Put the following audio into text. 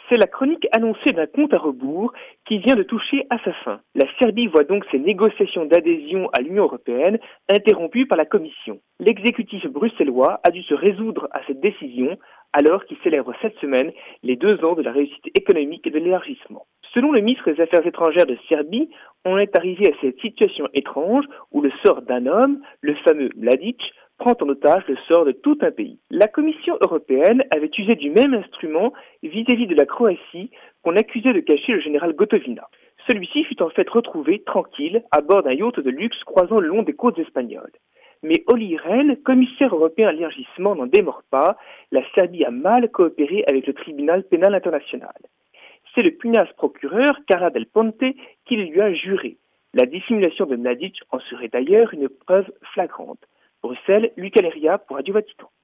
C'est la chronique annoncée d'un compte à rebours qui vient de toucher à sa fin. La Serbie voit donc ses négociations d'adhésion à l'Union européenne interrompues par la Commission. L'exécutif bruxellois a dû se résoudre à cette décision alors qu'il célèbre cette semaine les 2 ans de la réussite économique et de l'élargissement. Selon le ministre des Affaires étrangères de Serbie, on est arrivé à cette situation étrange où le sort d'un homme, le fameux Mladic, prend en otage le sort de tout un pays. La Commission européenne avait usé du même instrument vis-à-vis de la Croatie qu'on accusait de cacher le général Gotovina. Celui-ci fut en fait retrouvé tranquille à bord d'un yacht de luxe croisant le long des côtes espagnoles. Mais Olli Rehn, commissaire européen à l'élargissement, n'en démord pas, la Serbie a mal coopéré avec le tribunal pénal international. C'est le pugnace procureur, Carla Del Ponte, qui le lui a juré. La dissimulation de Mladic en serait d'ailleurs une preuve flagrante. Bruxelles, Luc Aléria pour Radio Vatican.